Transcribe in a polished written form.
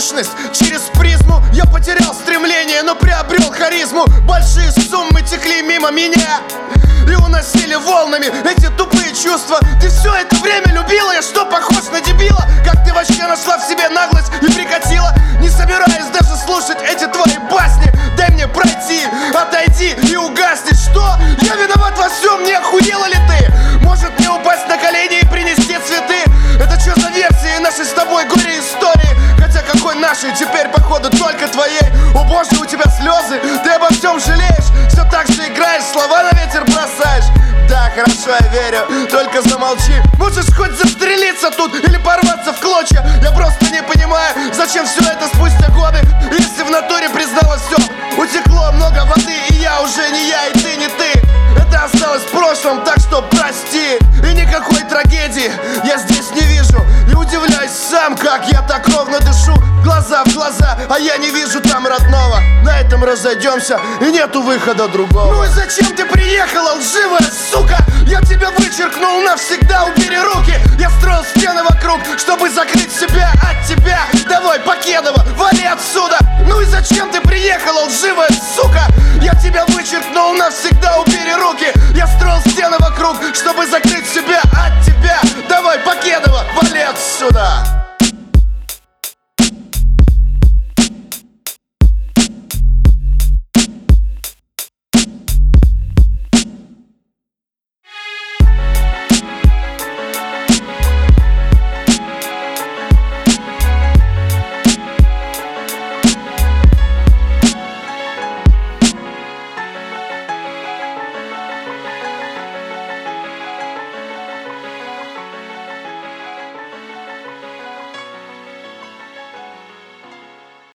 мощность. Через призму я потерял стремление, но приобрел харизму. Большие суммы текли мимо меня и уносили волнами эти тупые чувства. Ты все это время любила, я что, похож на дебила? Как ты вообще нашла в себе наглость и прикатила? Не собираюсь даже слушать эти твои басни. Дай мне пройти, отойди и угасни. Что? Я виноват во всем, не охуела ли ты? Может мне упасть на колени и принести цветы? Это что за версии нашей с тобой горе-истории? Хотя какой нашей, теперь походу только твоей. О боже, у тебя слезы, ты обо всем жалеешь. Все так же играешь, слова на ветер бросаешь. Да, хорошо, я верю, только замолчи. Можешь хоть застрелиться тут или порваться в клочья. Я просто не понимаю, зачем все это спустя годы. Если в натуре призналась все, утекло много воды, и я уже не я, и ты не ты. Это осталось в прошлом, так что прости. И никакой трагедии я здесь не вижу. И удивляюсь сам, как я так ровно дышу. Глаза в глаза, а я не вижу там родного. На этом разойдемся, и нету выхода другого. Ну и зачем ты приехала, лживая сука? Я тебя вычеркнул навсегда, убери руки. Я строил стены вокруг, чтобы закрыть себя от тебя. Давай, Покедова, вали отсюда. Ну и зачем ты приехала, лживая сука? Я тебя вычеркнул навсегда, убери руки. Я строил стены вокруг, чтобы закрыть